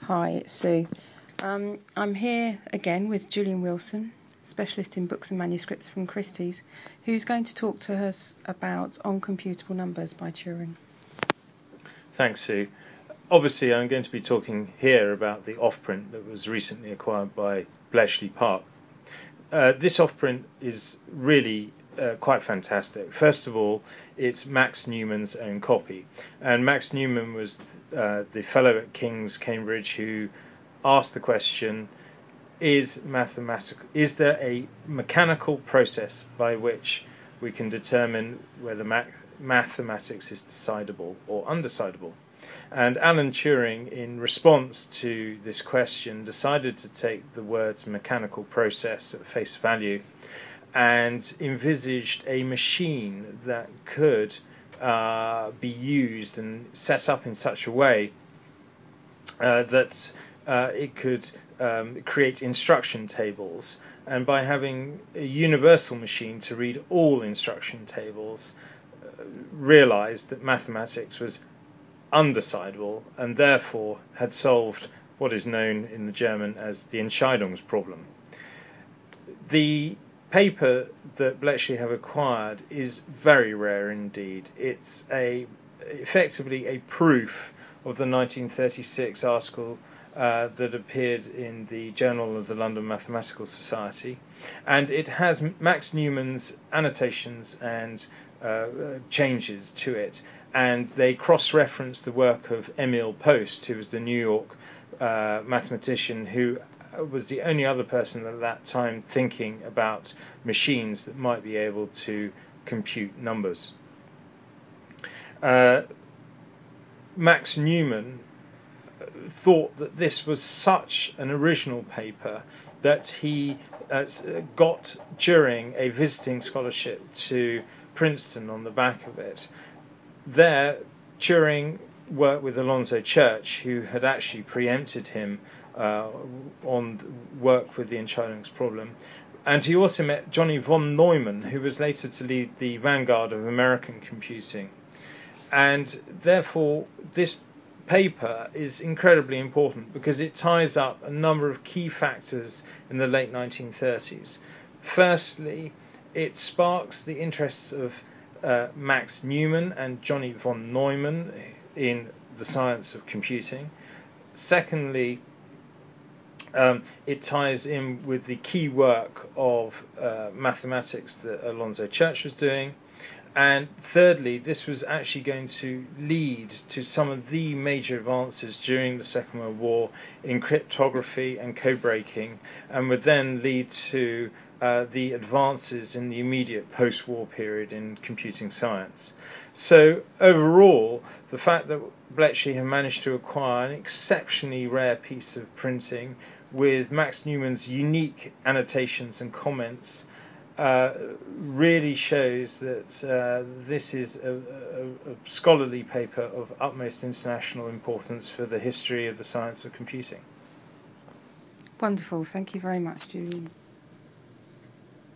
Hi, it's Sue. I'm here again with Julian Wilson, specialist in books and manuscripts from Christie's, who's going to talk to us about Uncomputable Numbers by Turing. Thanks, Sue. Obviously, I'm going to be talking here about the off-print that was recently acquired by Bletchley Park. This off-print is really quite fantastic. First of all, it's Max Newman's own copy, and Max Newman was the fellow at King's Cambridge who asked the question: Is there a mechanical process by which we can determine whether mathematics is decidable or undecidable? And Alan Turing, in response to this question, decided to take the words mechanical process at face value and envisaged a machine that could be used and set up in such a way that it could create instruction tables. And by having a universal machine to read all instruction tables, realized that mathematics was undecidable and therefore had solved what is known in the German as the Entscheidungsproblem. The paper that Bletchley have acquired is very rare indeed. It's effectively a proof of the 1936 article that appeared in the Journal of the London Mathematical Society, and it has Max Newman's annotations and changes to it, and they cross-reference the work of Emil Post, who was the New York mathematician who was the only other person at that time thinking about machines that might be able to compute numbers. Max Newman thought that this was such an original paper that he got Turing a visiting scholarship to Princeton on the back of it. There, Turing worked with Alonzo Church, who had actually preempted him on work with the Entscheidungsproblem. And he also met Johnny von Neumann, who was later to lead the vanguard of American computing. And therefore, this paper is incredibly important because it ties up a number of key factors in the late 1930s. Firstly, it sparks the interests of Max Newman and Johnny von Neumann in the science of computing. Secondly, it ties in with the key work of mathematics that Alonzo Church was doing. And thirdly, this was actually going to lead to some of the major advances during the Second World War in cryptography and code-breaking, and would then lead to the advances in the immediate post-war period in computing science. So overall, the fact that Bletchley have managed to acquire an exceptionally rare piece of printing with Max Newman's unique annotations and comments really shows that this is a scholarly paper of utmost international importance for the history of the science of computing. Wonderful. Thank you very much, Julian.